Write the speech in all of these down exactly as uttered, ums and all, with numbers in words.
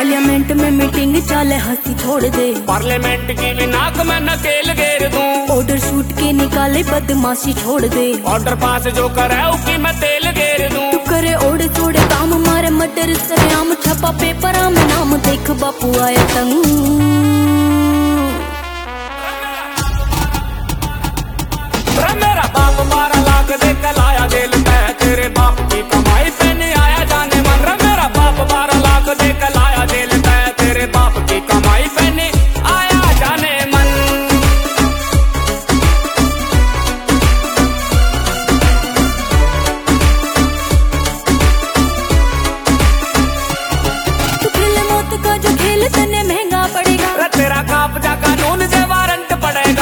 Parliament में meeting चाले हंसी छोड़ दे, पार्लियामेंट की भी नाक में नकेल घेर दूं। ऑर्डर शूट के निकाले बदमाशी छोड़ दे, ऑर्डर पास जो करे उसकी मैं तेल घेर दूं। तू करे ओड़े थोड़े काम मारे मर्डर सरेआम, छपा पेपर में नाम देख बापू आया तंग। मेरा बाप बारह लाख दे कल आया जेल में, तेरे बाप की कमाई पे नहीं आया जाने मन। मेरा बाप बारह लाख दे कल आया जेल में, तेरे बाप की कमाई पे नहीं आया जाने मन। तू खेल मौत का जो खेल तने महंगा पड़ेगा, तेरा कापजा कानून से वारंट पड़ेगा।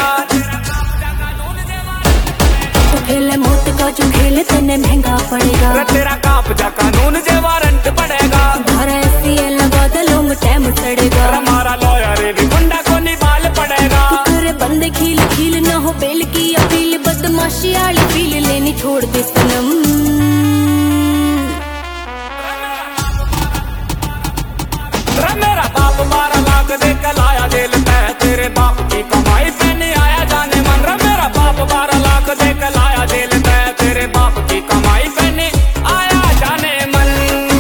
खेल मौत का जो खेल तने महंगा पड़ेगा, तेरा कापजा कानून से वारंट पड़ेगा। धारा ऐसी है लगा दे लोग टाइम सड़ेगा, हमारा लॉयर भी गुंडा को निभाल पड़ेगा। करे बंदे खील खील ना हो बेल की अपील, बदमाशी वाली फील लेनी छोड़ दे सनम। मेरा बाप बारह लाख दे कल आया जेल में, तेरे बाप की कमाई पे नहीं आया जाने मन। मेरा बाप बारह लाख दे कल आया जेल में, तेरे बाप की कमाई पे नहीं आया जाने मन।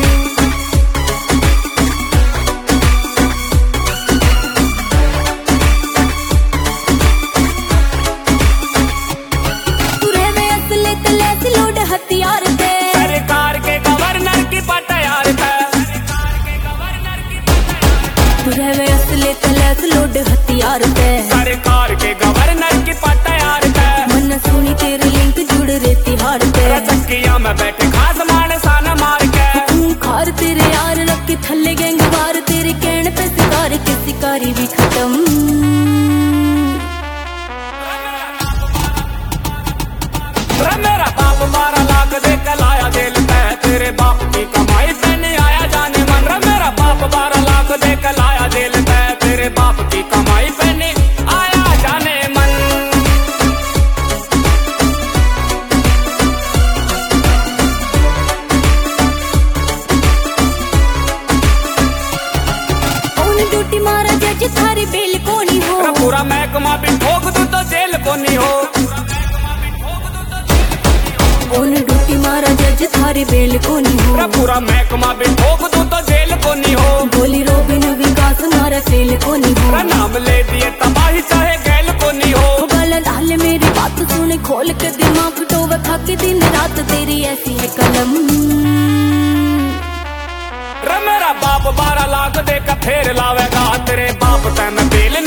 तू रहवे असले तले से लोड हथियार दे, सरकार के गवर्नर की पटयार है। तू रहवे असले तले से लोड हथियार दे, सरकार के गवर्नर की पटयार है। मन सुनी तेरे लिंक जुड़ रे तिहाड़ दे, चक्किया में बैठे खास मान सान मार के। तू खार तेरे यार रख के थल्ले गैंगवार, तेरे कहने पे शिकार के शिकारी भी खत्म। मेरा बाप बारह लाख दे कल आया जेल में, तेरे बाप की कमाई पे नहीं आया जाने मन। मेरा बाप बारह लाख दे कल आया जेल में, तेरे बाप की कमाई पे नहीं आया जाने मन। ओन ड्यूटी मारा जज थारी बेल कोनी हो, पूरा महकमा भी ठोक दूं तो जेल को नहीं हो। ओन ड्यूटी मारा जज थारी बेल कोनी हो, पूरा महकमा भी ठोक दूं तो जेल को नहीं हो। गोली रोबिन विकास मारा फेल कोनी हो, नाम ले दिए तबाही चाहे गैल को नहीं हो। बाला लाल मेरी बात सुने खोल के दिमाग टोवे खाके दिन रात तेरी ऐसी है कलम। मेरा बाप बारह लाख दे का फेर लावेगा, तेरे बाप तैन बेल